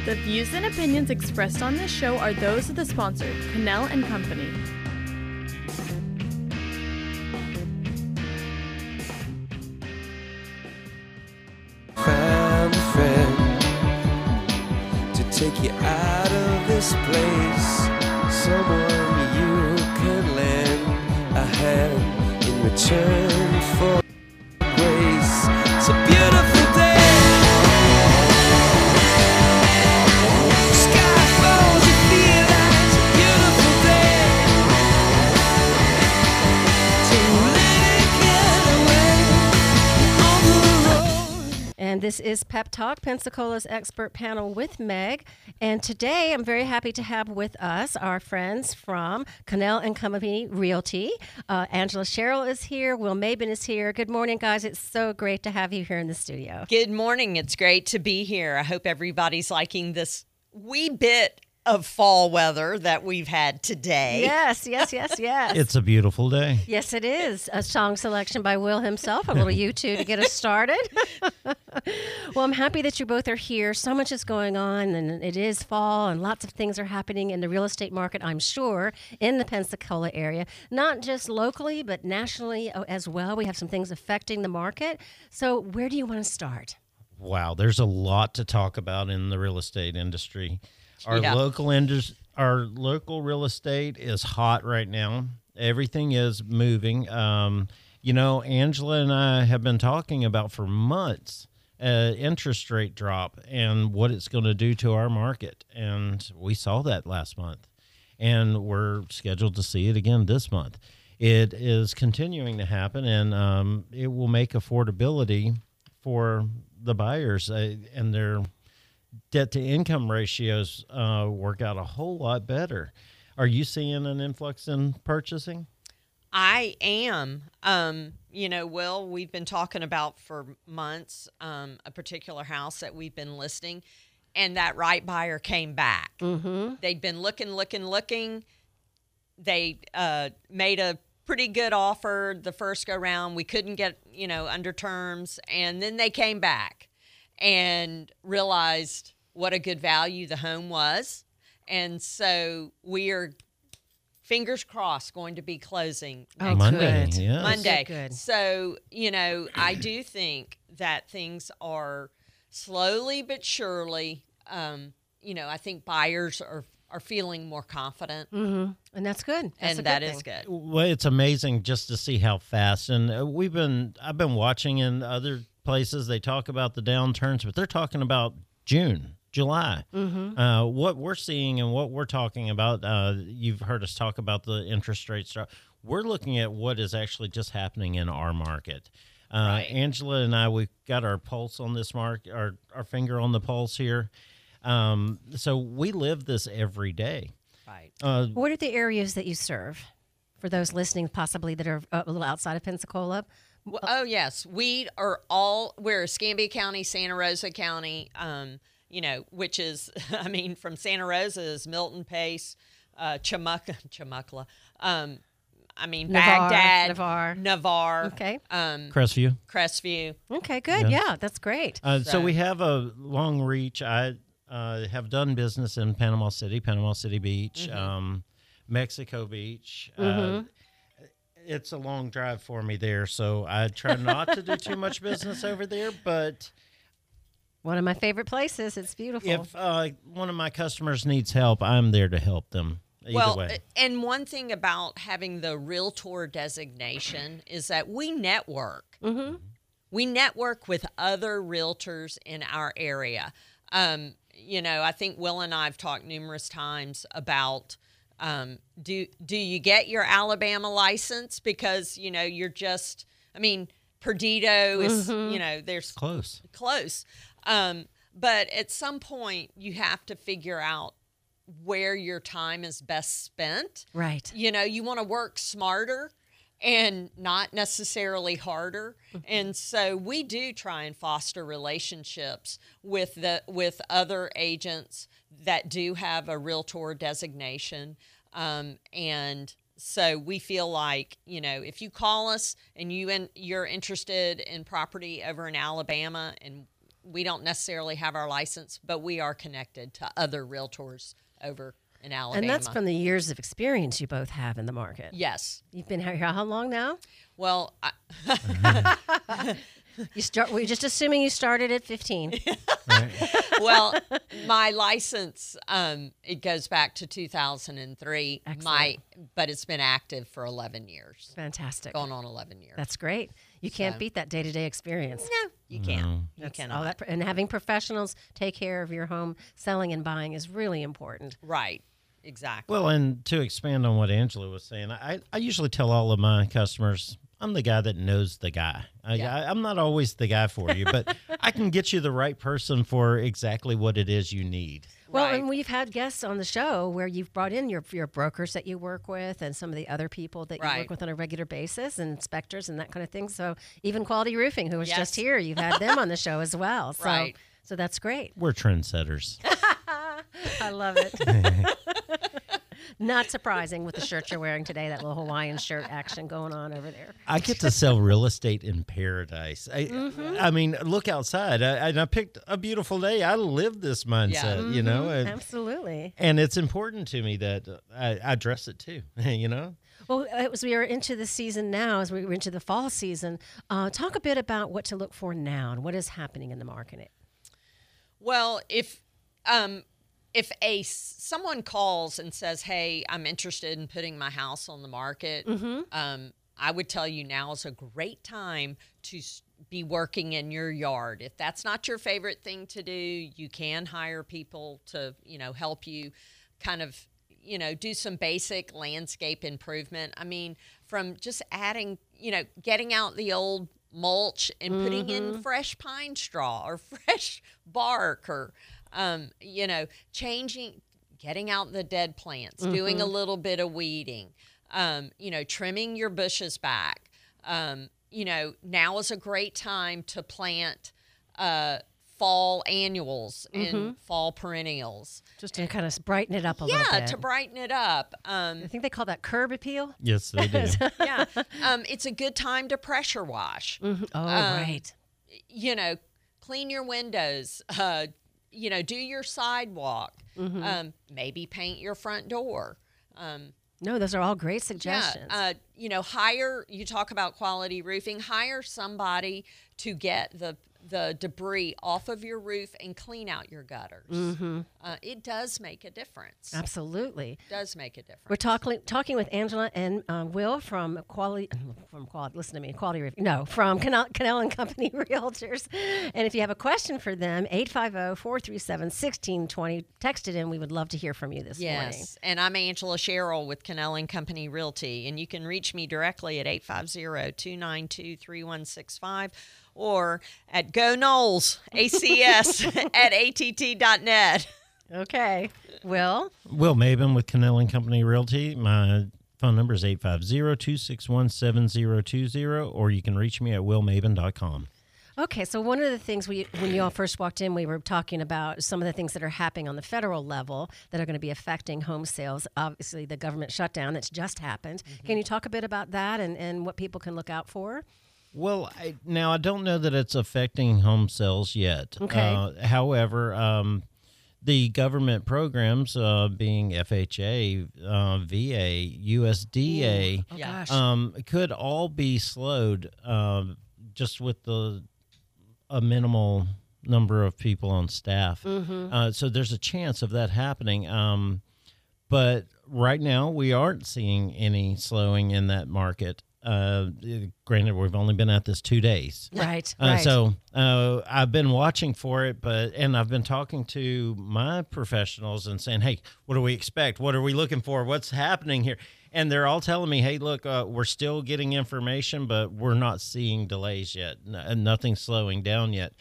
The views and opinions expressed on this show are those of the sponsor, Cannell and Company. Found a friend to take you out of this place. Someone you can lend a hand in return for grace. It's a beautiful day. Sky falls, you feel like it's a beautiful day. To let it get away on the road. And this is Pep Talk, Pensacola's expert panel with Meg. And today I'm very happy to have with us our friends from Cannell and Company Realty. Angela Sherrill is here. Will Mabin is here. Good morning, guys. It's so great to have you here in the studio. Good morning. It's great to be here. I hope everybody's liking this wee bit of fall weather that we've had today. Yes. It's a beautiful day. Yes, it is. A song selection by Will himself, a little U2 to get us started. Well, I'm happy that you both are here. So much is going on, and it is fall, and lots of things are happening in the real estate market, I'm sure, in the Pensacola area. Not just locally, but nationally as well. We have some things affecting the market. So where do you want to start? Wow, there's a lot to talk about in the real estate industry. Our Yeah. our local real estate is hot right now. Everything is moving. Angela and I have been talking about for months interest rate drop and what it's going to do to our market. And we saw that last month. And we're scheduled to see it again this month. It is continuing to happen, and it will make affordability for the buyers and their debt-to-income ratios work out a whole lot better. Are you seeing an influx in purchasing? I am. Will, we've been talking about for months a particular house that we've been listing, and that right buyer came back. Mm-hmm. They'd been looking. They made a pretty good offer the first go-round. We couldn't get, under terms, and then they came back and realized what a good value the home was. And so we are, fingers crossed, going to be closing next Monday. Good. Yes. Monday. Good. So, I do think that things are slowly but surely, I think buyers are feeling more confident. Mm-hmm. And that's good. That's And that is good. Well, it's amazing just to see how fast. And I've been watching in other places. They talk about the downturns, but they're talking about June, July. Mm-hmm. What we're seeing and what we're talking about, you've heard us talk about the interest rates. We're looking at what is actually just happening in our market. Right. Angela and I, we've got our pulse on this market, our finger on the pulse here. So we live this every day. Right. What are the areas that you serve for those listening possibly that are a little outside of Pensacola? Oh, yes. We're Escambia County, Santa Rosa County, which is, from Santa Rosa is Milton, Pace, Chumuckla, Baghdad, Navarre. Okay. Crestview. Okay, good. Yeah, that's great. So we have a long reach. I have done business in Panama City Beach, Mexico Beach. It's a long drive for me there, so I try not to do too much business over there. But One of my favorite places. It's beautiful. if one of my customers needs help, I'm there to help them. Either way. And one thing about having the Realtor designation is that we network. Mm-hmm. We network with other realtors in our area. I think Will and I have talked numerous times about do you get your Alabama license? Because, you're just, Perdido is, there's Close. But at some point you have to figure out where your time is best spent. Right. You want to work smarter and not necessarily harder. And so we do try and foster relationships with other agents that do have a Realtor designation. And so we feel like, if you call us and you're interested in property over in Alabama and we don't necessarily have our license, but we are connected to other realtors over in Alabama. And that's from the years of experience you both have in the market. Yes. You've been here how long now? Well, We're just assuming you started at 15. well, my license it goes back to 2003. Excellent. But it's been active for 11 years. Fantastic. Going on 11 years. That's great. You can't beat that day-to-day experience. No, you can't. You All cannot. and having professionals take care of your home, selling and buying is really important. Right. Exactly. Well, and to expand on what Angela was saying, I usually tell all of my customers, I'm the guy that knows the guy. I'm not always the guy for you, but I can get you the right person for exactly what it is you need. Well, Right. and we've had guests on the show where you've brought in your brokers that you work with and some of the other people that you Right. work with on a regular basis and inspectors and that kind of thing. So even Quality Roofing, who was Yes. just here, you've had them on the show as well. So, Right. so that's great. We're trendsetters. I love it. Not surprising with the shirt you're wearing today, that little Hawaiian shirt action going on over there. I get to sell real estate in paradise. I mean, look outside. I picked a beautiful day. I live this mindset, you know. Absolutely. And it's important to me that I dress it too, you know. Well, as we are into the season now, as we were into the fall season, talk a bit about what to look for now and what is happening in the market. Well, if someone calls and says, "Hey, I'm interested in putting my house on the market," I would tell you now is a great time to be working in your yard. If that's not your favorite thing to do, you can hire people to, help you kind of, do some basic landscape improvement. I mean, from just adding, getting out the old mulch and putting in fresh pine straw or fresh bark or, getting out the dead plants, doing a little bit of weeding, trimming your bushes back. Now is a great time to plant fall annuals and fall perennials. Just to kind of brighten it up a little bit. Yeah, to brighten it up. I think they call that curb appeal. Yes, they do. Yeah, it's a good time to pressure wash. Oh, right. Clean your windows. Do your sidewalk. Maybe paint your front door. No, those are all great suggestions. Hire, you talk about quality roofing, hire somebody to get the debris off of your roof and clean out your gutters. It does make a difference. Absolutely. It does make a difference. We're talking with Angela and Will from Quality Roofing. No, from Cannell and Company Realtors. And if you have a question for them, 850-437-1620. Text it in. We would love to hear from you this morning. Yes, and I'm Angela Sherrill with Cannell and Company Realty, and you can reach me directly at 850-292-3165 or at Go Knowles, ACS at att.net. Okay. Will? Will Maben with Cannell and Company Realty. My phone number is 850-261-7020, or you can reach me at willmaben.com. Okay, so one of the things when you all first walked in, we were talking about some of the things that are happening on the federal level that are going to be affecting home sales. Obviously, the government shutdown that's just happened. Can you talk a bit about that and what people can look out for? Well, I don't know that it's affecting home sales yet. Okay. However, the government programs, being FHA, VA, USDA, Oh, gosh. could all be slowed just with a minimal number of people on staff. So there's a chance of that happening. But right now, we aren't seeing any slowing in that market. Granted, we've only been at this 2 days. Right. So I've been watching for it, and I've been talking to my professionals and saying, hey, what do we expect? What are we looking for? What's happening here? And they're all telling me, hey, look, we're still getting information, but we're not seeing delays yet. Nothing's slowing down yet.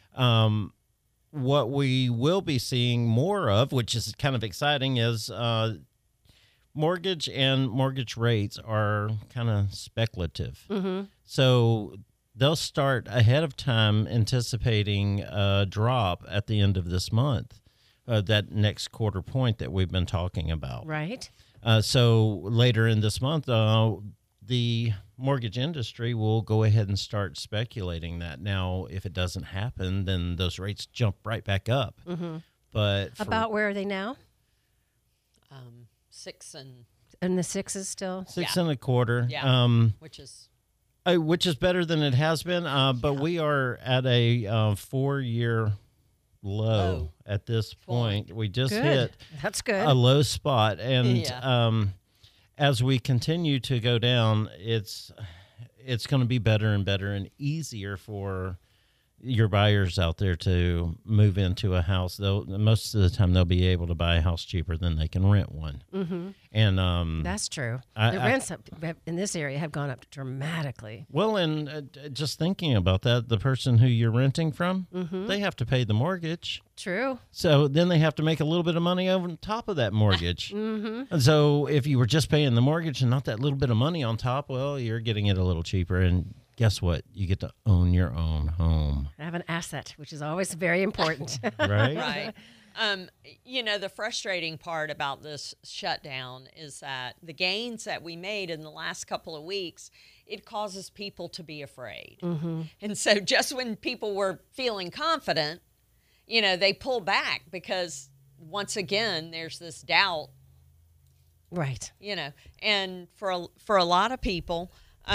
What we will be seeing more of, which is kind of exciting, is mortgage and mortgage rates are kind of speculative. So they'll start ahead of time anticipating a drop at the end of this month, that next quarter point that we've been talking about. Right. So later in this month, the mortgage industry will go ahead and start speculating that. Now, if it doesn't happen, then those rates jump right back up. But About where are they now? 6 and And the sixes still? 6.25. yeah, which is Which is better than it has been. But we are at a 4-year low at this point. We just Good. hit That's good. a low spot, and Yeah. as we continue to go down, it's going to be better and better and easier for your buyers out there to move into a house. Most of the time they'll be able to buy a house cheaper than they can rent one. And That's true. I- The rents in this area have gone up dramatically. well, and just thinking about that, the person who you're renting from, they have to pay the mortgage. True. So then they have to make a little bit of money over top of that mortgage. And so if you were just paying the mortgage and not that little bit of money on top, well, you're getting it a little cheaper. And guess what? You get to own your own home, Have an asset, which is always very important. right? right. The frustrating part about this shutdown is that the gains that we made in the last couple of weeks, it causes people to be afraid. And so just when people were feeling confident, they pull back because once again, there's this doubt, Right. and for a lot of people,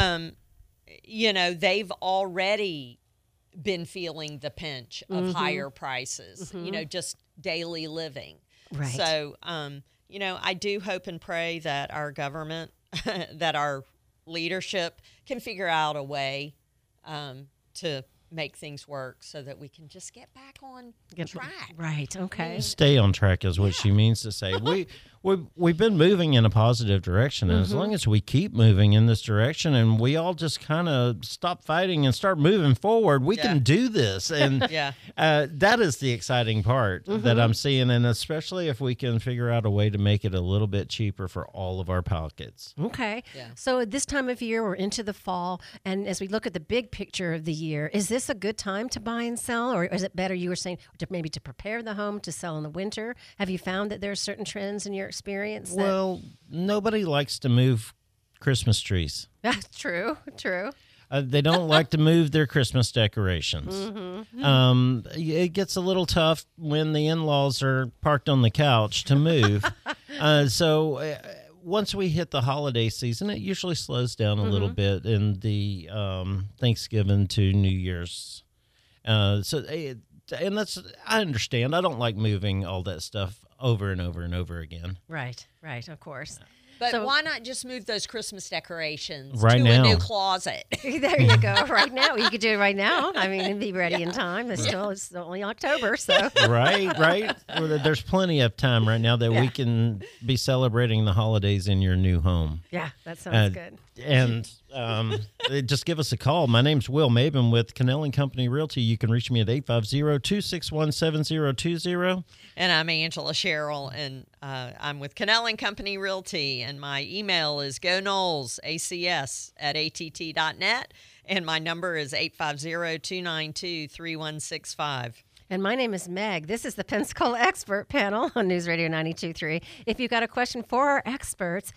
they've already been feeling the pinch of higher prices, just daily living. Right. So, I do hope and pray that our government, that our leadership can figure out a way to make things work so that we can just get back on track. Right. Okay. Stay on track is what she means to say. We've been moving in a positive direction, and as long as we keep moving in this direction, and we all just kind of stop fighting and start moving forward, we can do this. And Yeah. that is the exciting part that I'm seeing, and especially if we can figure out a way to make it a little bit cheaper for all of our pockets. Okay. Yeah. So at this time of year, we're into the fall, and as we look at the big picture of the year, is this a good time to buy and sell, or is it better, you were saying, maybe to prepare the home to sell in the winter? Have you found that there are certain trends in your experience? Well, nobody likes to move Christmas trees. That's true. True. They don't like to move their Christmas decorations. It gets a little tough when the in-laws are parked on the couch to move. So once we hit the holiday season, it usually slows down a little bit in the Thanksgiving to New Year's. And that's, I understand. I don't like moving all that stuff over and over and over again. Right. Right. Of course. But So- why not just move those Christmas decorations Right to now. a new closet? There you go. Right now, you could do it right now. I mean, it'd be ready in time. It's only October, so Right. Well, there's plenty of time right now that we can be celebrating the holidays in your new home. yeah, that sounds good. And just give us a call. My name's Will Maben with Cannell and Company Realty. You can reach me at 850-261-7020. And I'm Angela Sherrill, and I'm with Cannell and Company Realty, and my email is gonolsacs@att.net, and my number is 850-292-3165. And my name is Meg. This is the Pensacola Expert Panel on News Radio 92.3. If you've got a question for our experts,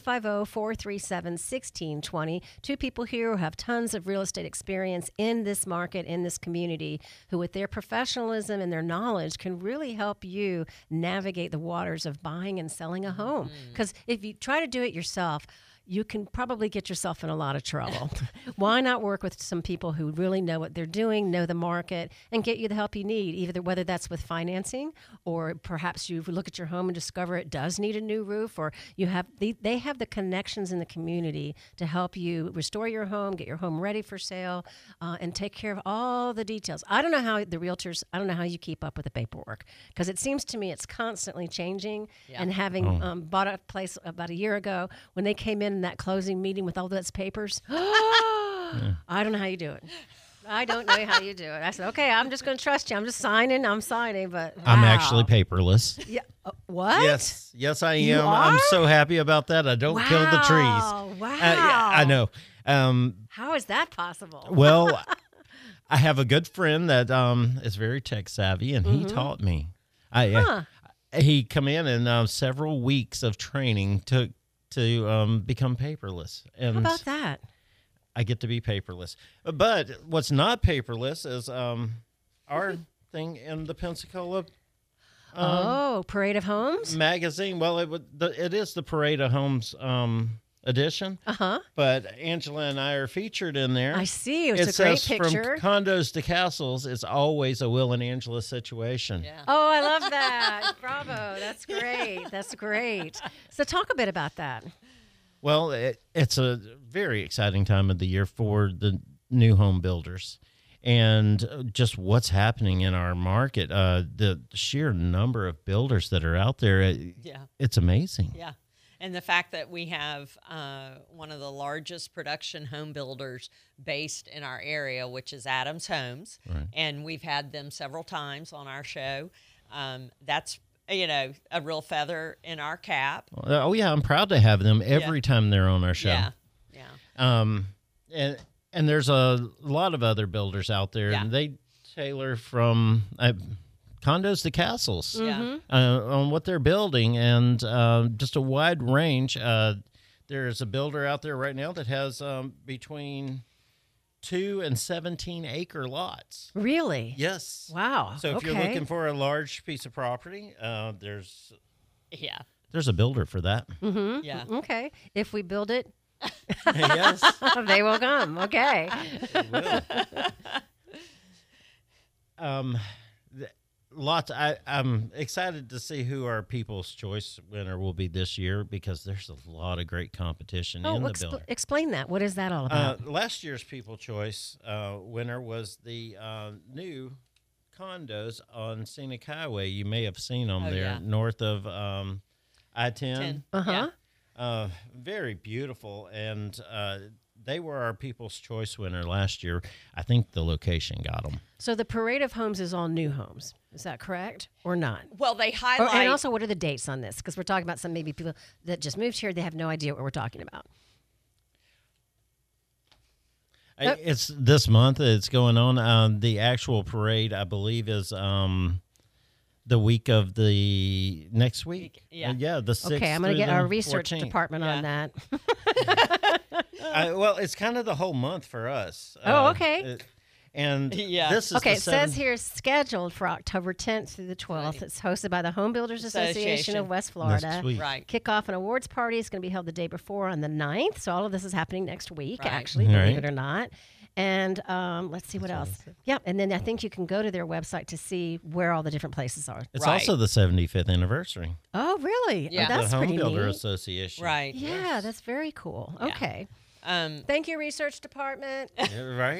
850-437-1620. Two people here who have tons of real estate experience in this market, in this community, who with their professionalism and their knowledge can really help you navigate the waters of buying and selling a home. Because if you try to do it yourself, you can probably get yourself in a lot of trouble. Why not work with some people who really know what they're doing, know the market, and get you the help you need, either whether that's with financing, or perhaps you look at your home and discover it does need a new roof, or they have the connections in the community to help you restore your home, get your home ready for sale, and take care of all the details. I don't know how the realtors, I don't know how you keep up with the paperwork, because it seems to me it's constantly changing. And having bought a place about a year ago, when they came in that closing meeting with all those papers, I don't know how you do it. I don't know how you do it. I said, okay, I'm just going to trust you. I'm signing, but wow. I'm actually paperless. Yeah. What? Yes, I am. You I'm are? so happy about that. I don't kill the trees. Wow. Yeah, I know. How is that possible? Well, I have a good friend that is very tech savvy, and he taught me. He come in and several weeks of training to become paperless. And How about that? I get to be paperless. But what's not paperless is our thing in the Pensacola Parade of Homes? magazine. Well, it is the Parade of Homes edition. Uh-huh. But Angela and I are featured in there. I see. It's It a great says picture. from condos to castles, it's always a Will and Angela situation. Yeah. Oh, I love that. Bravo. That's great. That's great. So talk a bit about that. Well, it's a very exciting time of the year for the new home builders. And just what's happening in our market, the sheer number of builders that are out there, Yeah. it's amazing. Yeah. And the fact that we have one of the largest production home builders based in our area, which is Adams Homes, Right. and we've had them several times on our show. That's, a real feather in our cap. Oh, yeah, I'm proud to have them every time they're on our show. Yeah. Yeah. And there's a lot of other builders out there, Yeah. and they tailor from condos to castles Yeah. on what they're building, and just a wide range. There's a builder out there right now that has between 2 and 17 acre lots. Really? Yes. Wow. So if you're looking for a large piece of property, there's Yeah. a builder for that. Yeah. Okay. If we build it, Yes. they will come. Okay. It will. Lots. I'm excited to see who our People's Choice winner will be this year, because there's a lot of great competition in the building. Explain that. What is that all about? Last year's People's Choice winner was the new condos on Scenic Highway. You may have seen them Oh, there, yeah. north of I-10. Uh-huh. Yeah. Very beautiful, and they were our People's Choice winner last year. I think the location got them. So the Parade of Homes is all new homes. Is that correct or not? Well, they highlight. And also, what are the dates on this? Because we're talking about some maybe people that just moved here. They have no idea what we're talking about. It's this month. It's going on. The actual parade, I believe, is the week of the next week. Yeah. Yeah, the 6th. Okay, I'm going to get through our the research 14th. department on that. Well, it's kind of the whole month for us. Oh, okay. And Yeah. this is Okay, the it says here it's scheduled for October 10th through the 12th. Right. It's hosted by the Home Builders Association of West Florida. Next week. Right. Kickoff and awards party is going to be held the day before on the 9th. So all of this is happening next week, Right. actually, believe Right. it or not. And let's see what else. Yeah, and then I think you can go to their website to see where all the different places are. It's Right. also the 75th anniversary. Oh, really? Yeah. Oh, that's the Home pretty Builder neat. Association. Right. Yeah, that's very cool. Yeah. Okay. Um, Thank you, research department. Yeah, right?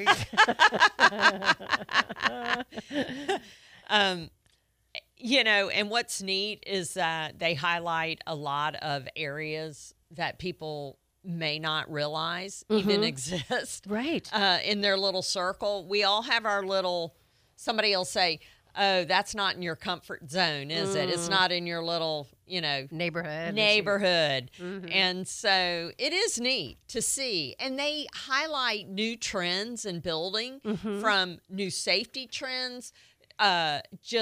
and what's neat is that they highlight a lot of areas that people may not realize even exist Right. in their little circle. We all have our little, somebody will say, oh, that's not in your comfort zone, is it? It's not in your little, Neighborhood. And so it is neat to see. And they highlight new trends in building, from new safety trends, from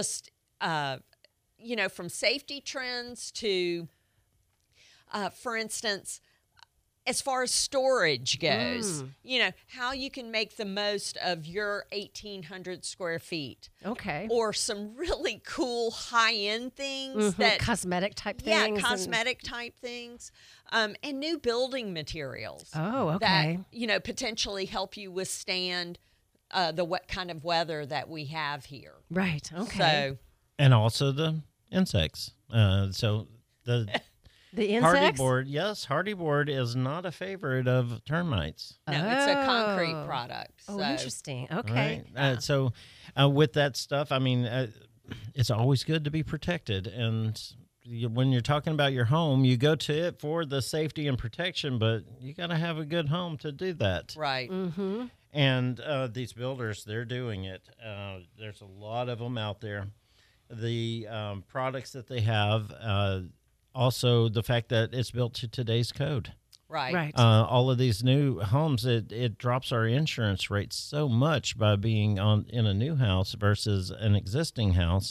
safety trends to, for instance, as far as storage goes, how you can make the most of your 1,800 square feet. Okay. Or some really cool high-end things that Cosmetic type yeah, things. cosmetic type things, and new building materials. Oh, okay. That potentially help you withstand the kind of weather that we have here. Right. Okay. So And also the insects. So the the hardy insects. board, yes, hardy board is not a favorite of termites. no, it's a concrete Oh. product. Oh, so, interesting. Okay. Right? So with that stuff, I mean, it's always good to be protected. And when you're talking about your home, you go to it for the safety and protection, but you got to have a good home to do that. Right. Mm-hmm. And these builders, they're doing it. There's a lot of them out there. The products that they have, also the fact that it's built to today's code. Right. Right. All of these new homes, it drops our insurance rate so much by being in a new house versus an existing house.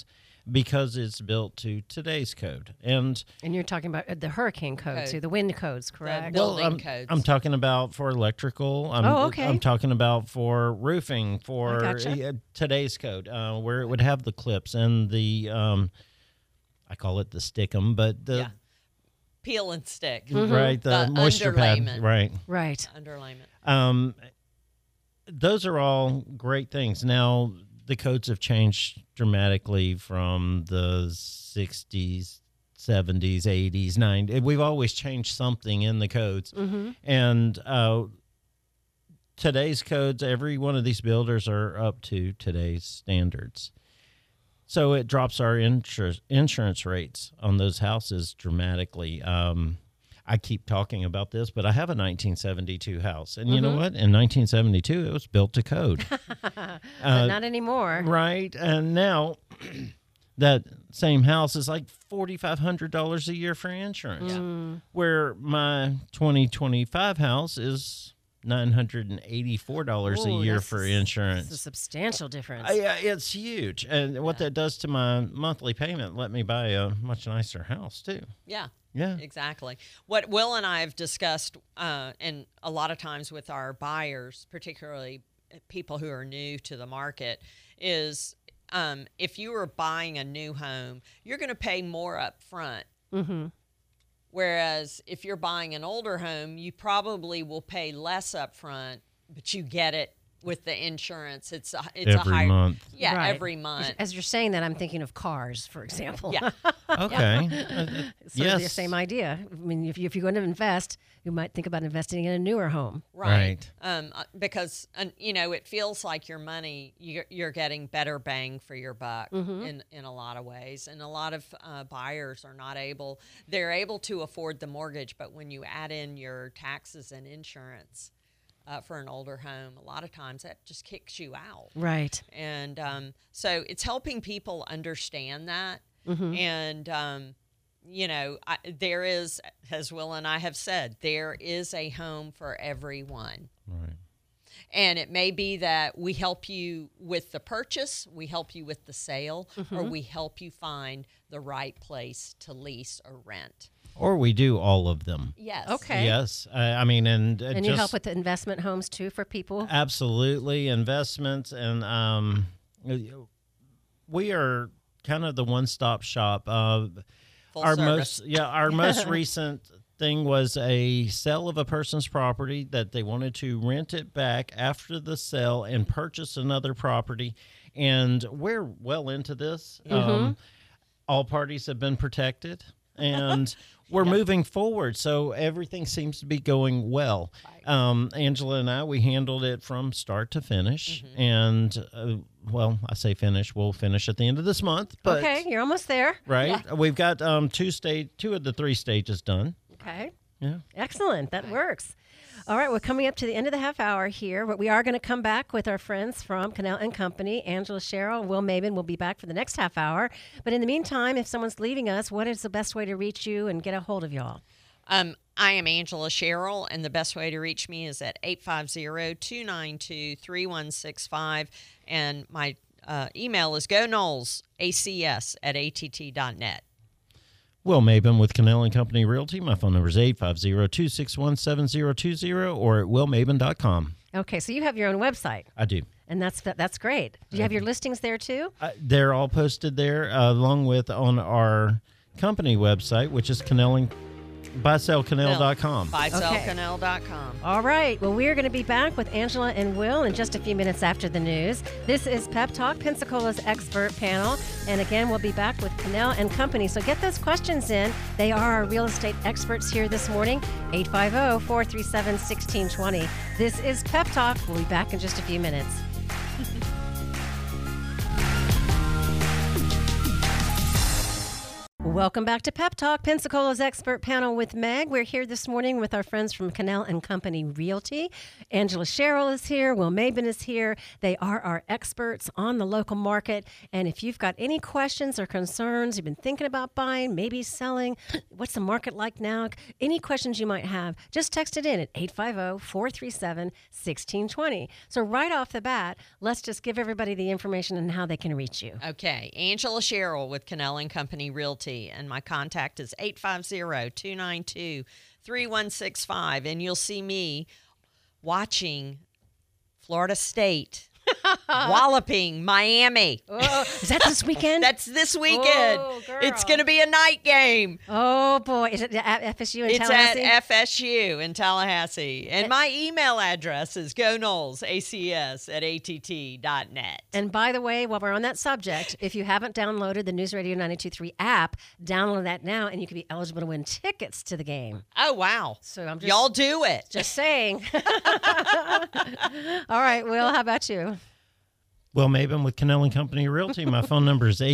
because it's built to today's code. And you're talking about the hurricane codes, Code. the wind codes, correct? building codes. I'm talking about for electrical. Okay. I'm talking about for roofing, for gotcha. Today's code, where it would have the clips and the, I call it the stickum, but the, Peel and stick. right, the moisture pad, underlayment. right. Right. Underlayment. Those are all great things. Now, the codes have changed dramatically from the 60s, 70s, 80s, 90s. We've always changed something in the codes. And today's codes, every one of these builders are up to today's standards. So it drops our insurance rates on those houses dramatically. I keep talking about this, but I have a 1972 house. And you know what? In 1972, it was built to code. But not anymore. Right. And now that same house is like $4,500 a year for insurance, where my 2025 house is $984 a year for insurance. It's a substantial difference. Yeah, it's huge. And what that does to my monthly payment, let me buy a much nicer house, too. Yeah. Yeah. Exactly. What Will and I have discussed, and a lot of times with our buyers, particularly people who are new to the market, is if you are buying a new home, you're going to pay more up front. Whereas if you're buying an older home, you probably will pay less up front, but you get it with the insurance. It's Every a higher month. Yeah, Right. every month. As you're saying that, I'm thinking of cars, for example. Yeah. Okay. Sort of the same idea. I mean, if you're going to invest, you might think about investing in a newer home. Right. Because it feels like your money, you're getting better bang for your buck in a lot of ways. And a lot of buyers are not able, they're able to afford the mortgage, but when you add in your taxes and insurance for an older home, a lot of times that just kicks you out. Right. And so it's helping people understand that. And, there is, as Will and I have said, there is a home for everyone. Right. And it may be that we help you with the purchase, we help you with the sale, or we help you find the right place to lease or rent. Or we do all of them. Yes. Okay. Yes. I mean, and And you help with the investment homes, too, for people? Absolutely. Investments. And we are kind of the one-stop shop. Full our service. our most recent thing was a sale of a person's property that they wanted to rent it back after the sale and purchase another property. And we're well into this. All parties have been protected, and we're moving forward. So everything seems to be going well. Angela and I, we handled it from start to finish. And, well, I say finish. We'll finish at the end of this month. But, Okay, you're almost there. right? We've got two of the three stages done. Okay. Yeah. Excellent. That works. All right, we're coming up to the end of the half hour here, but we are going to come back with our friends from Cannell and Company. Angela Sherrill and Will Mabin will be back for the next half hour. But in the meantime, if someone's leaving us, what is the best way to reach you and get a hold of y'all? I am Angela Sherrill, and the best way to reach me is at 850-292-3165. And my email is gonolsacs@att.net. Will Mabin with Cannell and Company Realty. My phone number is 850-261-7020 or at willmabin.com. Okay, so you have your own website, I do. and that's great. Do you have your listings there too? They're all posted there, along with on our company website, which is buysellcannell.com. Buysellcannell.com. All right. Well, we're going to be back with Angela and Will in just a few minutes after the news. This is Pep Talk, Pensacola's expert panel. And again, we'll be back with Cannell and Company. So get those questions in. They are our real estate experts here this morning. 850-437-1620. This is Pep Talk. We'll be back in just a few minutes. Welcome back to Pep Talk, Pensacola's expert panel with Meg. We're here this morning with our friends from Cannell and Company Realty. Angela Sherrill is here. Will Mabin is here. They are our experts on the local market. And if you've got any questions or concerns, you've been thinking about buying, maybe selling, what's the market like now? Any questions you might have, just text it in at 850-437-1620. So right off the bat, let's just give everybody the information and how they can reach you. Okay, Angela Sherrill with Cannell and Company Realty, and my contact is 850-292-3165, and you'll see me watching Florida State walloping Miami. Oh, is that this weekend? That's this weekend. Oh, girl. It's going to be a night game. Oh, boy. Is it at FSU in It's Tallahassee? at FSU in Tallahassee. And my email address is gonolsacs@att.net. And by the way, while we're on that subject, if you haven't downloaded the News Radio 92.3 app, download that now, and you can be eligible to win tickets to the game. Oh, wow. So I'm just Y'all do it. just saying. All right, Will, how about you? Well, Mabin with Cannell and Company Realty. My phone number is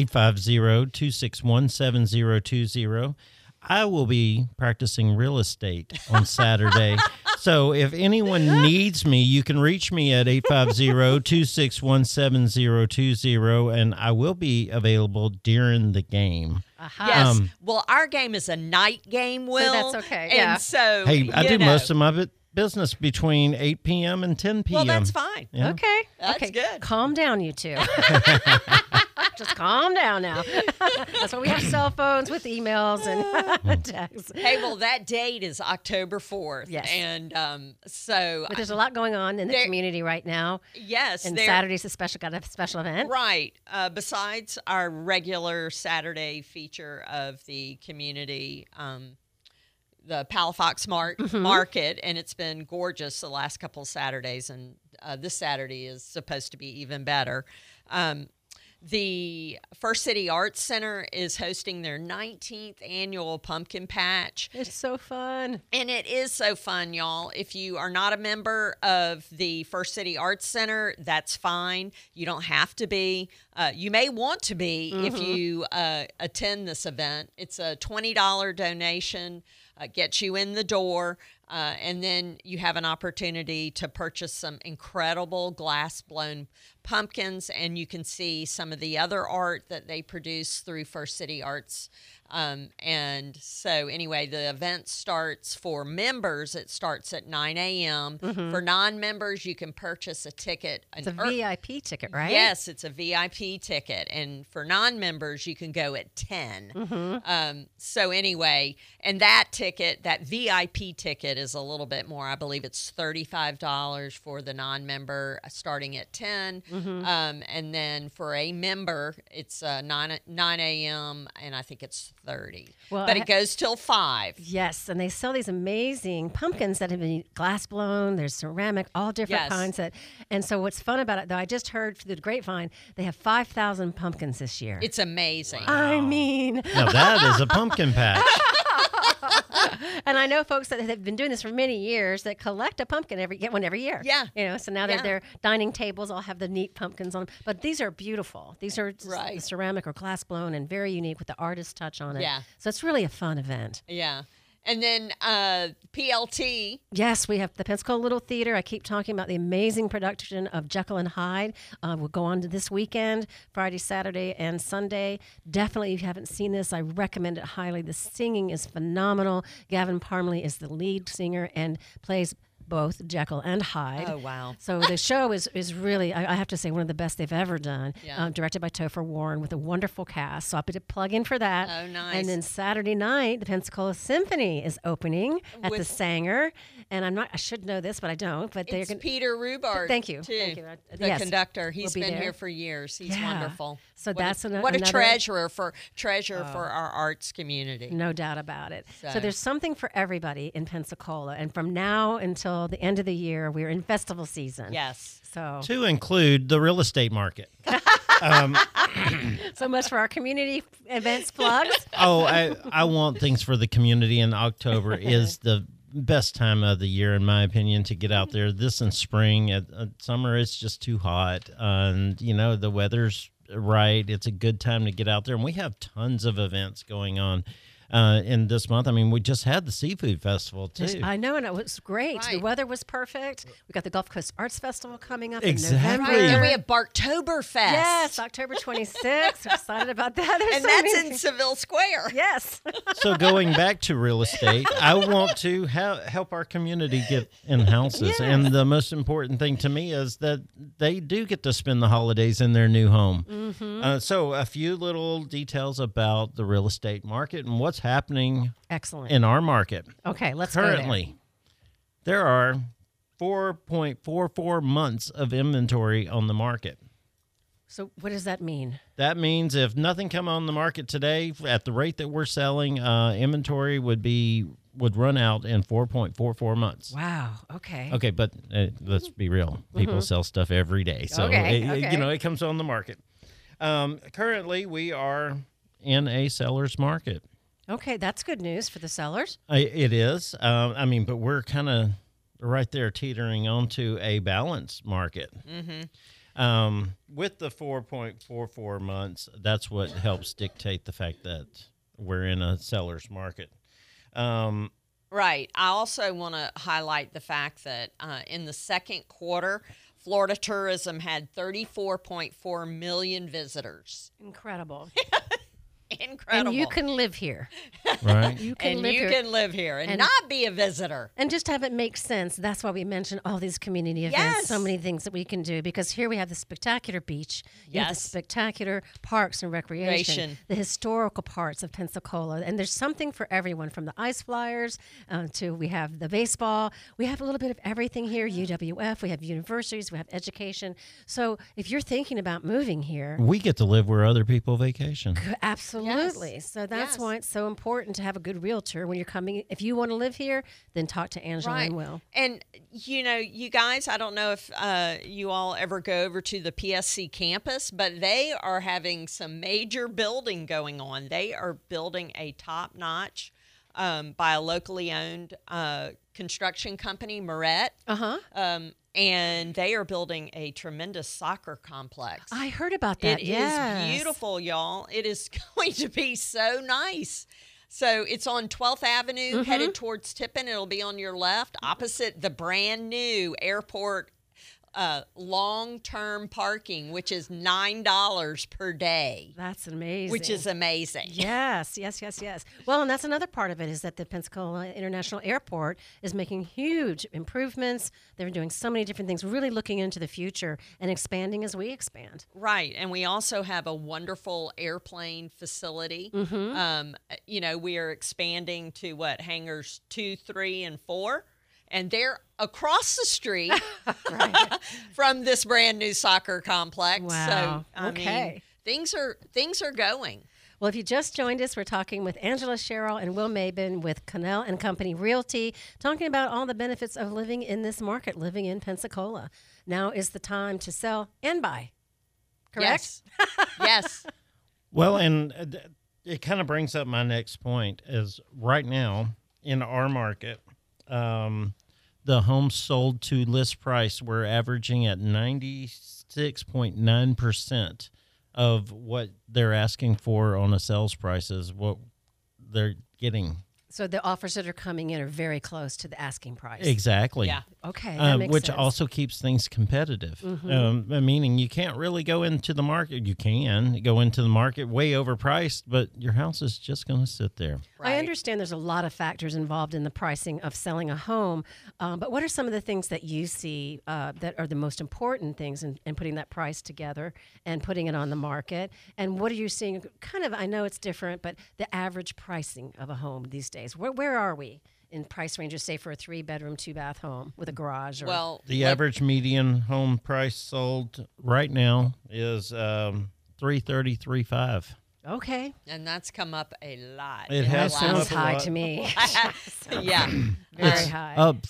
850-261-7020. I will be practicing real estate on Saturday. So if anyone needs me, you can reach me at 850-261-7020, and I will be available during the game. Aha. Yes. Well, our game is a night game, Will. that's okay, And yeah. so, Hey, I you do know. most of my business between 8 p.m. and 10 p.m. Well, that's fine. Yeah. Okay. That's okay. good. Calm down, you two. Just calm down now. That's why we have cell phones with emails and texts. Hey, well, that date is October 4th. Yes. And so, But there's a lot going on in the There- community right now. yes. And there- Saturday's got a special event. Right. Besides our regular Saturday feature of the community, the Palafox Market, and it's been gorgeous the last couple of Saturdays, and this Saturday is supposed to be even better. The First City Arts Center is hosting their 19th annual Pumpkin Patch. It's so fun. And it is so fun, y'all. If you are not a member of the First City Arts Center, that's fine. You don't have to be. You may want to be if you attend this event. It's a $20 donation, gets you in the door, and then you have an opportunity to purchase some incredible glass-blown pumpkins, and you can see some of the other art that they produce through First City Arts. And so anyway, the event starts for members. It starts at 9 a.m. For non-members, you can purchase a ticket. It's a VIP ticket, right? Yes, it's a VIP ticket. And for non-members, you can go at 10. So anyway, and that ticket, that VIP ticket is a little bit more. I believe it's $35 for the non-member starting at 10. And then for a member, it's 9 a.m. and I think it's 30. Well, But it goes till 5. Yes, and they sell these amazing pumpkins that have been glass blown. There's ceramic, all different Yes. kinds. And so what's fun about it, though, I just heard through the grapevine, they have 5,000 pumpkins this year. It's amazing. I mean, Now that is a pumpkin patch. and I know folks that have been doing this for many years that collect a pumpkin get one every year. Yeah. You know, so now Yeah. their dining tables all have the neat pumpkins on them. But these are beautiful. These are Right. ceramic or glass blown and very unique with the artist touch on it. Yeah. So it's really a fun event. Yeah. And then PLT. Yes, we have the Pensacola Little Theater. I keep talking about the amazing production of Jekyll and Hyde. We'll go on to this weekend, Friday, Saturday, and Sunday. Definitely, if you haven't seen this, I recommend it highly. The singing is phenomenal. Gavin Parmley is the lead singer and plays both Jekyll and Hyde. Oh, wow. So the show is really, I have to say, one of the best they've ever done. Yeah. Directed by Topher Warren with a wonderful cast. So I'll put a plug in for that. Oh, nice. And then Saturday night, the Pensacola Symphony is opening at the With- Sanger. And I should know this, but I don't. But they're It's going Peter Rubart. Thank you. Too, Thank you. The Yes. conductor. He's We'll be been there. here for years. He's Yeah. wonderful. So What that's a, ano- what a another- treasure for our arts community. No doubt about it. So So- there's something for everybody in Pensacola. And from now until the end of the year, we're in festival season. Yes. So To include the real estate market. so much for our community events plugs. Oh, I want things for the community, and October is the best time of the year, in my opinion, to get out there. This in spring, at summer, it's just too hot, and the weather's right. It's a good time to get out there. And we have tons of events going on in this month. I mean, we just had the Seafood Festival, too. I know, and it was great. The Right. weather was perfect. We got the Gulf Coast Arts Festival coming up Exactly. in November. Right, and we have Barktoberfest. Yes, October 26th. We're excited about that. There's And so that's many- in Seville Square. Yes. So going back to real estate, I want to help our community get in houses. And the most important thing to me is that they do get to spend the holidays in their new home. So a few little details about the real estate market and what's happening Excellent. in our market. Okay, let's go there. Currently, there are 4.44 months of inventory on the market. So what does that mean? That means if nothing come on the market today, at the rate that we're selling, inventory would run out in 4.44 months. Wow. Okay. Okay, but let's be real. People sell stuff every day, so Okay, it comes on the market. Currently, we are in a seller's market. Okay, that's good news for the sellers. It is. I mean, but we're kind of right there teetering onto a balanced market. With the 4.44 months, that's what helps dictate the fact that we're in a seller's market. Right. I also want to highlight the fact that in the second quarter, Florida tourism had 34.4 million visitors. Incredible. Incredible. And you can live here. Right. You can and live you here. can live here and And- not be a visitor. And just have it make sense. That's why we mentioned all these community events, Yes. so many things that we can do. Because here we have the spectacular beach, you have the Yes. spectacular parks and recreation, Recreation. the historical parts of Pensacola. And there's something for everyone, from the ice flyers to we have the baseball. We have a little bit of everything here, UWF. We have universities. We have education. So if you're thinking about moving here, We get to live where other people vacation. absolutely. So that's Yes. why it's so important to have a good realtor when you're coming. If you want to live here, then talk to Angela and Will. And, you know, you guys, I don't know if you all ever go over to the PSC campus, but they are having some major building going on. They are building a top-notch by a locally owned construction company, Moret. And they are building a tremendous soccer complex. I heard about that. It is Yes. beautiful, y'all. It is going to be so nice. So it's on 12th Avenue, headed towards Tippin. It'll be on your left, opposite the brand new airport long-term parking, which is $9 per day, That's amazing. which is amazing. Yes. Well, and that's another part of it is that the Pensacola International Airport is making huge improvements. They're doing so many different things, really looking into the future and expanding as we expand. Right. And we also have a wonderful airplane facility. You know, we are expanding to hangars 2, 3, and 4. And they're across the street from this brand new soccer complex. Wow. So, I mean, things are going. Well, if you just joined us, we're talking with Angela Sherrill and Will Mabin with Connell and Company Realty, talking about all the benefits of living in this market, living in Pensacola. Now is the time to sell and buy. Correct? Yes. Well, and it kind of brings up my next point is right now in our market, the homes sold to list price, we're averaging at 96.9% of what they're asking for on a sales price is what they're getting. So the offers that are coming in are very close to the asking price. Exactly. Yeah. Okay, that makes which sense. also keeps things competitive. Meaning you can't really go into the market. You can go into the market way overpriced, but your house is just going to sit there. I understand there's a lot of factors involved in the pricing of selling a home, but what are some of the things that you see that are the most important things in putting that price together and putting it on the market? And what are you seeing? Kind of, I know it's different, but the average pricing of a home these days, where are we in price ranges, say for a 3-bedroom, 2-bath home with a garage? Or, Well, The average median home price sold right now is $330,350. okay, and that's come up a lot. It in the has that come last- sounds up a high lot. to me. Yeah. Very high. Up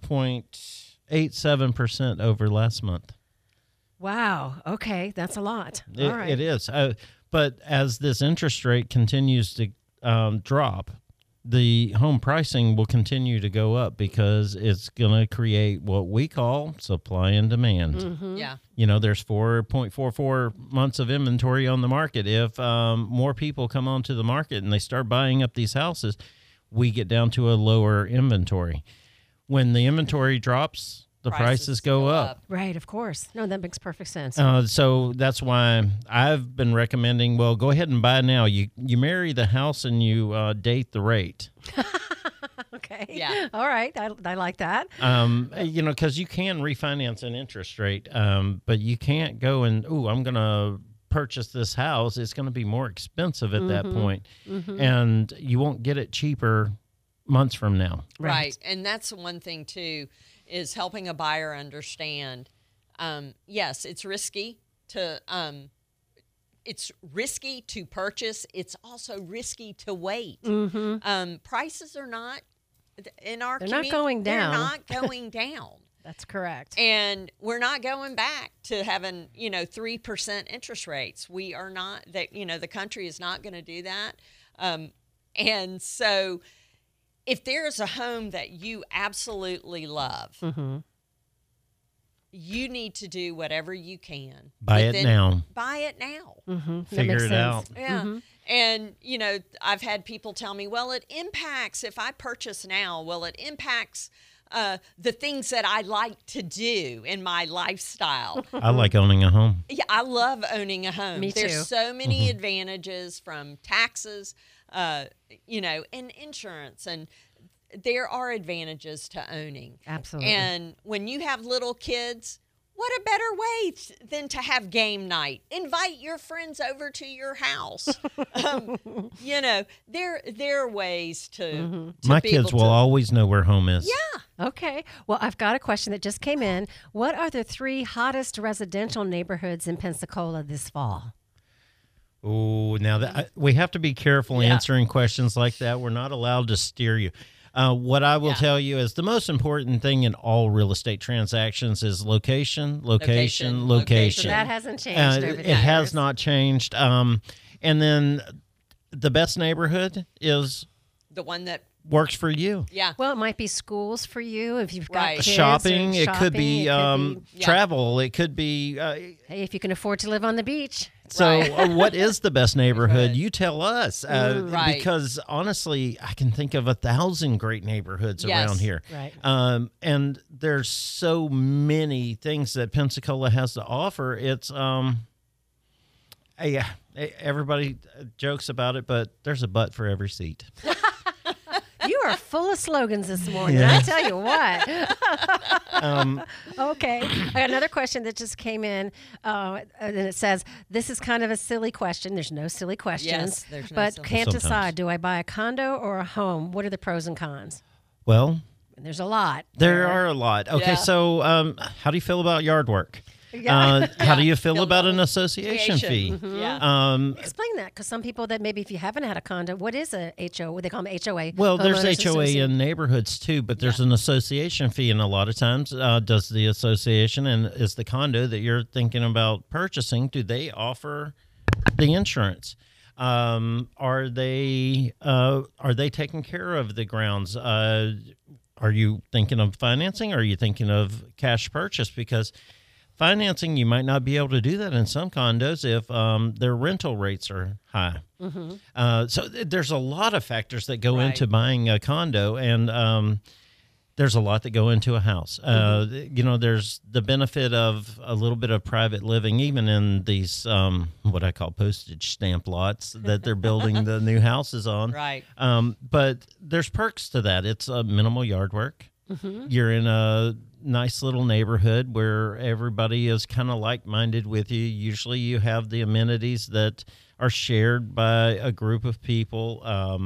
5.87% over last month. Wow. Okay, that's a lot. All right. It is. But as this interest rate continues to drop, the home pricing will continue to go up because it's going to create what we call supply and demand. Yeah. You know, there's 4.44 months of inventory on the market. If more people come onto the market and they start buying up these houses, we get down to a lower inventory. When the inventory drops, the prices go up. Right, of course. No, that makes perfect sense. So that's why I've been recommending, well, go ahead and buy now. You marry the house and you date the rate. Okay. Yeah. All right. I like that. You know, because you can refinance an interest rate, but you can't go and, I'm going to purchase this house. It's going to be more expensive at that point, and you won't get it cheaper months from now. Right. And that's one thing, too, is helping a buyer understand, yes, it's risky to purchase. It's also risky to wait. Prices are not in our They're community. not going down. They're not going down. That's correct. And we're not going back to having, 3% interest rates. We are not that, the country is not going to do that. And so if there's a home that you absolutely love, you need to do whatever you can. Buy it now. Buy it now. Figure it out. Yeah. And, I've had people tell me, well, it impacts, if I purchase now, it impacts the things that I like to do in my lifestyle. I like owning a home. Yeah, I love owning a home. Me too. There's so many advantages from taxes, and insurance, and there are advantages to owning. Absolutely. And when you have little kids, what a better way than to have game night? Invite your friends over to your house. There are ways to My be kids able will to, always know where home is. Yeah. Okay. Well, I've got a question that just came in. What are the 3 hottest residential neighborhoods in Pensacola this fall? Oh, now that we have to be careful answering questions like that. We're not allowed to steer you. What I will tell you is the most important thing in all real estate transactions is location. So that hasn't changed over the It has years. not changed. And then the best neighborhood is The one that, works for you. yeah. Well, it might be schools for you if you've got Right. kids. Shopping. Or It could be yeah. travel. It could be. Hey, if you can afford to live on the beach. So, Right. what is the best neighborhood? Right. You tell us, Right. because honestly, I can think of 1,000 great neighborhoods Yes. around here. Right. And there's so many things that Pensacola has to offer. It's everybody jokes about it, but there's a butt for every seat. You are full of slogans this morning. Yeah. I tell you what. Okay. I got another question that just came in, and it says, this is kind of a silly question. There's no silly questions. Yes, there's no but silly- can't Sometimes. decide, do I buy a condo or a home? What are the pros and cons? Well, And there's a lot. there are a lot. Okay, Yeah. so how do you feel about yard work? Yeah. How do you feel Feel about about an association fee? Yeah. Explain that, because some people that maybe if you haven't had a condo, what is a HOA? What they call them HOA? Well, there's Homeowners HOA Association. in neighborhoods too, but there's an association fee, and a lot of times does the association and is the condo that you're thinking about purchasing, do they offer the insurance? Are they taking care of the grounds? Are you thinking of financing, or are you thinking of cash purchase? Because financing, you might not be able to do that in some condos if their rental rates are high. So there's a lot of factors that go Right. into buying a condo, and there's a lot that go into a house. There's the benefit of a little bit of private living, even in these what I call postage stamp lots that they're building the new houses on. Right. But there's perks to that. It's minimal yard work. You're in a nice little neighborhood where everybody is kind of like-minded with you. Usually you have the amenities that are shared by a group of people.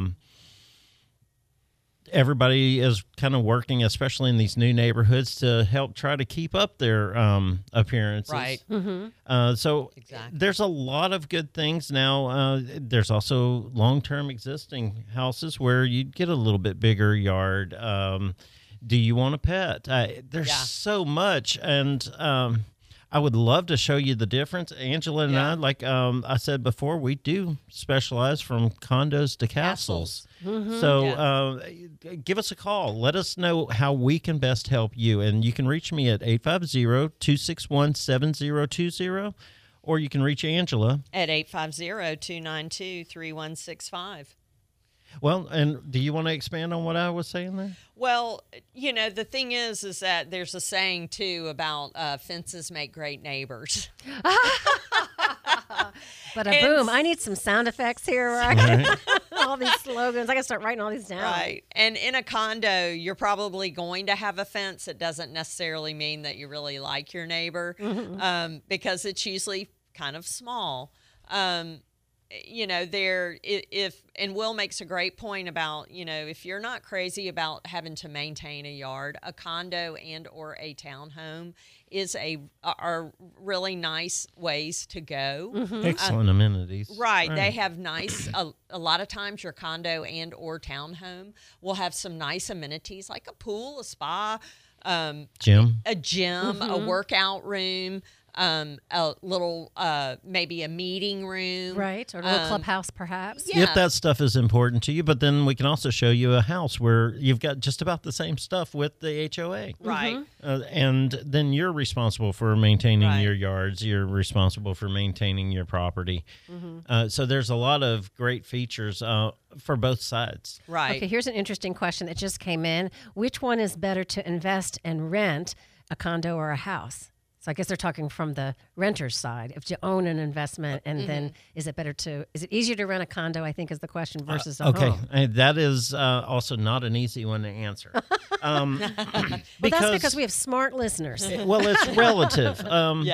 Everybody is kind of working, especially in these new neighborhoods, to help try to keep up their appearances. Right. So Exactly. there's a lot of good things now. There's also long-term existing houses where you get a little bit bigger yard. Do you want a pet? There's Yeah. so much, and I would love to show you the difference. Angela and I, like I said before, we do specialize from condos to castles. So give us a call. Let us know how we can best help you. And you can reach me at 850-261-7020, or you can reach Angela at 850-292-3165. Well, and do you want to expand on what I was saying there? Well, you know, the thing is that there's a saying, too, about fences make great neighbors. But boom, I need some sound effects here. Right? All these slogans. I got to start writing all these down. Right. And in a condo, you're probably going to have a fence. It doesn't necessarily mean that you really like your neighbor because it's usually kind of small. You know, and Will makes a great point about, you know, if you're not crazy about having to maintain a yard, a condo and or a townhome are really nice ways to go. Excellent amenities. Right. They have nice, a lot of times your condo and or townhome will have some nice amenities like a pool, a spa, Gym. a gym, a workout room, a little, maybe a meeting room. Right, or a little clubhouse perhaps. Yeah. If that stuff is important to you, but then we can also show you a house where you've got just about the same stuff with the HOA. Right. And then you're responsible for maintaining Right. your yards. You're responsible for maintaining your property. So there's a lot of great features for both sides. Right. Okay, here's an interesting question that just came in. Which one is better to invest and rent, a condo or a house? So I guess they're talking from the renter's side. If you own an investment, and then is it easier to rent a condo, I think is the question, versus a home? That is also not an easy one to answer. Well, that's because we have smart listeners. Well, it's relative.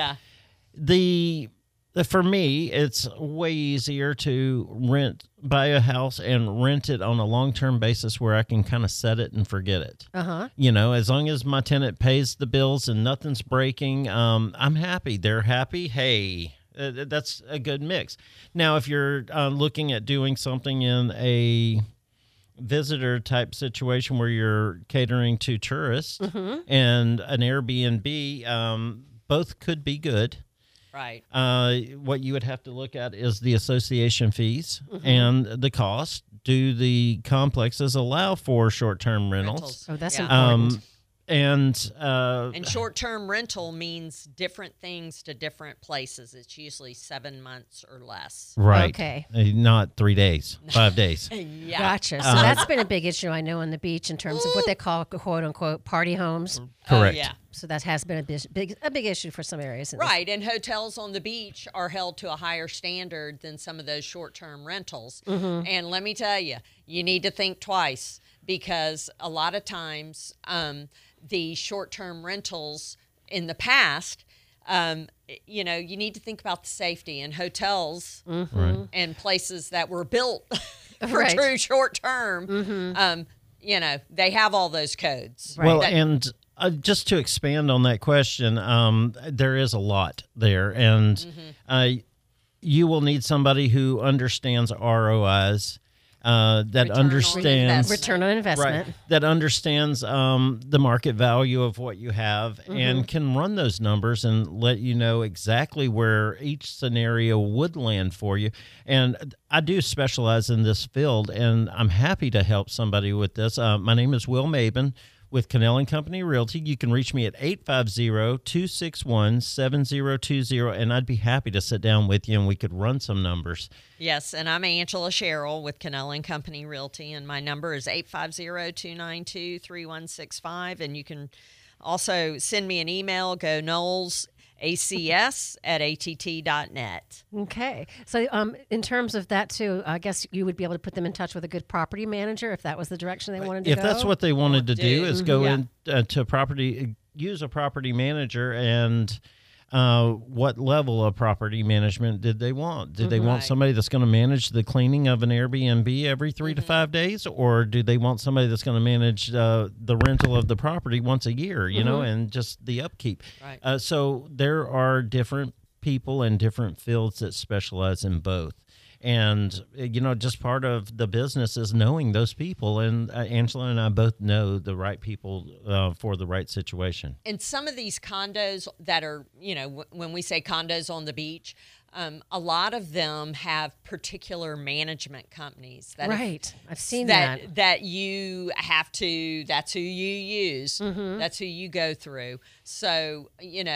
For me, it's way easier to buy a house and rent it on a long-term basis where I can kind of set it and forget it. You know, as long as my tenant pays the bills and nothing's breaking, I'm happy. They're happy. Hey, that's a good mix. Now, if you're looking at doing something in a visitor type situation where you're catering to tourists and an Airbnb, both could be good. Right. What you would have to look at is the association fees and the cost. Do the complexes allow for short-term rentals? Oh, that's important. And short-term rental means different things to different places. It's usually 7 months or less. Right. Okay. Not 3 days, 5 days. Yeah. Gotcha. So that's been a big issue, I know, on the beach in terms of what they call, quote-unquote, party homes. Correct. Yeah. So that has been a big issue for some areas. Right, and hotels on the beach are held to a higher standard than some of those short-term rentals. And let me tell you, you need to think twice, because a lot of times the short-term rentals in the past, you know, you need to think about the safety in hotels and places that were built for true short-term. You know, they have all those codes. Well, and just to expand on that question, there is a lot there, and you will need somebody who understands ROIs, that understands return on investment, that understands the market value of what you have, and can run those numbers and let you know exactly where each scenario would land for you. And I do specialize in this field, and I'm happy to help somebody with this. My name is Will Maben with Cannell & Company Realty. You can reach me at 850-261-7020, and I'd be happy to sit down with you and we could run some numbers. Yes, and I'm Angela Sherrill with Cannell & Company Realty, and my number is 850-292-3165, and you can also send me an email, go Knowles acs@att.net. Okay. So in terms of that, too, I guess you would be able to put them in touch with a good property manager if that was the direction they wanted to go? If that's what they wanted to do, is go in to property, use a property manager, and what level of property management did they want? Did they want somebody that's going to manage the cleaning of an Airbnb every 3 to 5 days, or do they want somebody that's going to manage the rental of the property once a year, you know, and just the upkeep? Right. So there are different people in different fields that specialize in both. And, just part of the business is knowing those people. And Angela and I both know the right people for the right situation. And some of these condos that are, when we say condos on the beach, a lot of them have particular management companies. Right. I've seen that. That you have to, that's who you use. Mm-hmm. That's who you go through. So,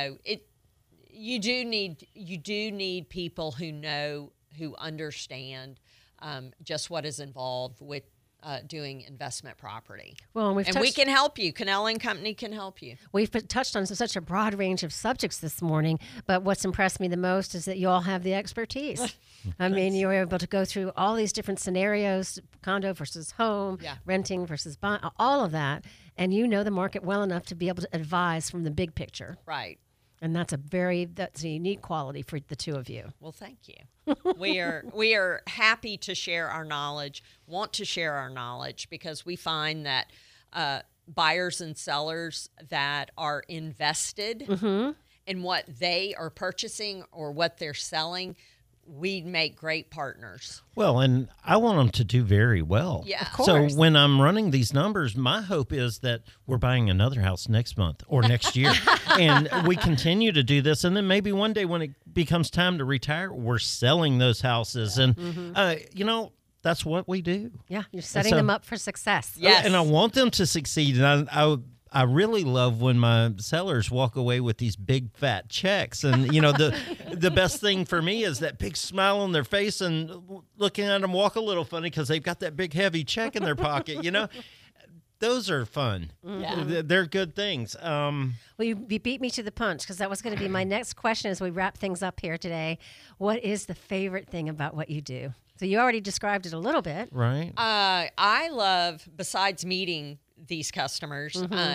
you do need people who understand just what is involved with doing investment property. Well, and we can help you. Cannell and Company can help you. We've touched on such a broad range of subjects this morning, but what's impressed me the most is that you all have the expertise. I mean, you're able to go through all these different scenarios, condo versus home, renting versus buying, all of that, and you know the market well enough to be able to advise from the big picture. Right. And that's a unique quality for the two of you. Well, thank you. We are happy to share our knowledge, want to share our knowledge, because we find that buyers and sellers that are invested in what they are purchasing or what they're selling, we make great partners. Well, and I want them to do very well. Yeah, of course. So when I'm running these numbers, my hope is that we're buying another house next month or next year. And we continue to do this. And then maybe one day when it becomes time to retire, we're selling those houses. And, that's what we do. Yeah, you're setting them up for success. Yes. And I want them to succeed. And I really love when my sellers walk away with these big fat checks. And, the best thing for me is that big smile on their face and looking at them walk a little funny because they've got that big heavy check in their pocket, Those are fun. Yeah. They're good things. Well, you beat me to the punch because that was going to be my next question as we wrap things up here today. What is the favorite thing about what you do? So you already described it a little bit. Right. I love, besides meeting these customers,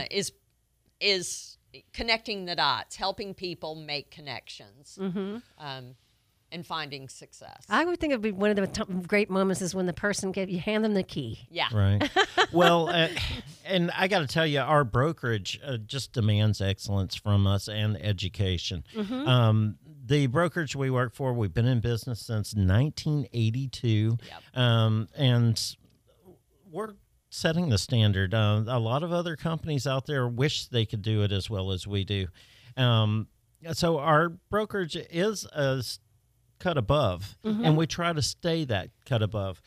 is connecting the dots, helping people make connections, and finding success. I would think it would be one of the great moments is when the person you hand them the key. Yeah. Right. Well, and I got to tell you, our brokerage just demands excellence from us and education. The brokerage we work for, we've been in business since 1982, and we're setting the standard. A lot of other companies out there wish they could do it as well as we do. So our brokerage is a cut above, and we try to stay that cut above.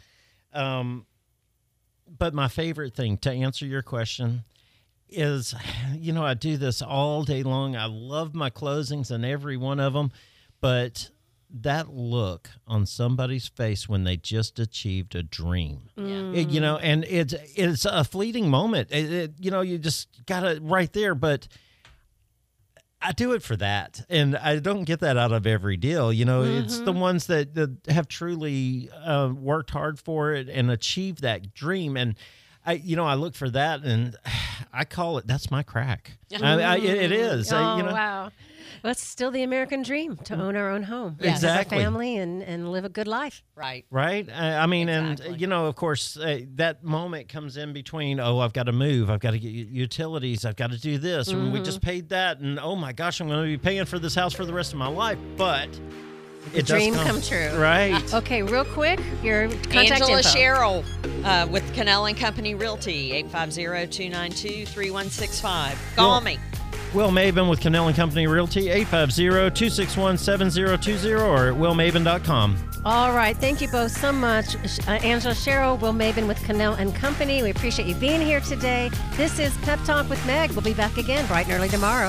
But my favorite thing, to answer your question, is, I do this all day long. I love my closings and every one of them, but that look on somebody's face when they just achieved a dream, and it's a fleeting moment. You just got it right there, but I do it for that, and I don't get that out of every deal. It's the ones that have truly worked hard for it and achieved that dream. And I look for that, and I call it, that's my crack. It is. Wow. Well, it's still the American dream to own our own home. Exactly. As a family and live a good life. Right. Right. Exactly. And, of course, that moment comes in between, I've got to move. I've got to get utilities. I've got to do this. And we just paid that. And, oh, my gosh, I'm going to be paying for this house for the rest of my life. But the dream come true. Right. Okay, real quick, your contact Angela info. Sherrill with Cannell and Company Realty, 850-292-3165. Call me. Will Maven with Cannell and Company Realty, 850-261-7020, or at willmaven.com. All right. Thank you both so much. Angela Sherrill, Will Maven with Cannell and Company. We appreciate you being here today. This is Pep Talk with Meg. We'll be back again bright and early tomorrow.